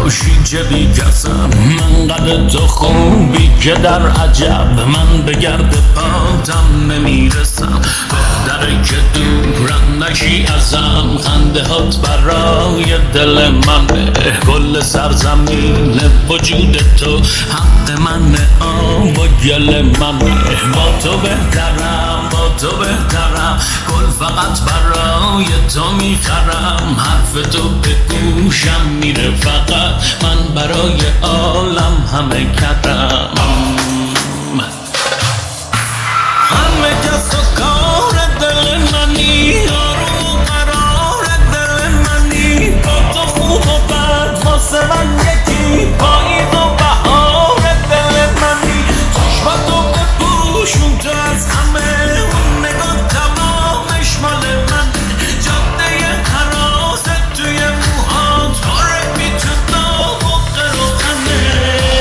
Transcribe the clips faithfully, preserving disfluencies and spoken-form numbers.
باشی چه بی کسم، من قد تو خوبی که در عجب من به گرد پاتم نمیرسم. بهتره که دورم نشی ازم، خنده هات برای دل منه، کل سرزمین وجود تو حق منه، آب و گل منه. با تو بهترم با تو بهترم، گل فقط برای تو میخرم، حرف تو به گوشم میره فقط، من برای عالم همه کردم. همه کس و کار دل منی، آروم و قرار دل منی، با تو خوب و بد واسه من یکی، پاییز و بهار دل منی. چشماتو بپوشون تو از همه، اون نگاه تمامش مال منه، جاده حراست توی موهات، پاره بی تو داغ و قروخنه.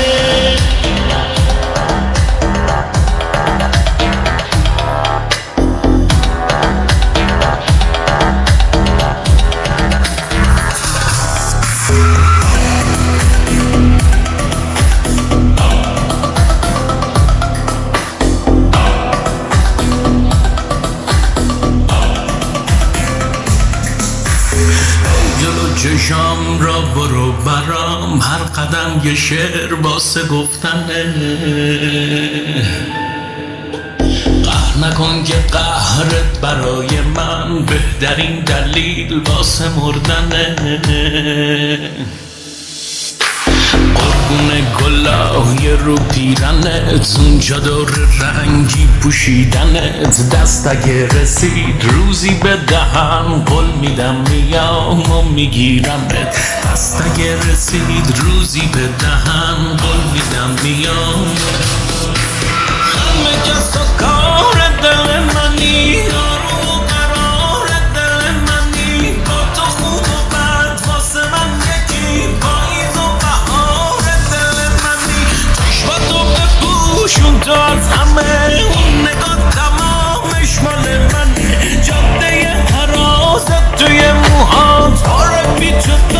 جلو چشام را برو برام، هر قدم یه شعر واسه گفتنه. قهر نکن که قهرت برای من بهترین دلیل واسه مردنه. قربون گلای رو پیرنت، اون چادر رنگی پوشیدنت، دست اگه رسید روزی به دهن، قول میدم میام و میگیرمت. دست اگه رسید روزی به دهن، قول میدم میام. همه کس و کار دل منی، آروم و قرار دل منی، با تو خوب و بد واسه من یکی، پاییز و بهار دل منی. چشماتو بپوشون تو از همه، اون نگاه تمامش مال منه، جاده حراست توی موهات، پاره بی تو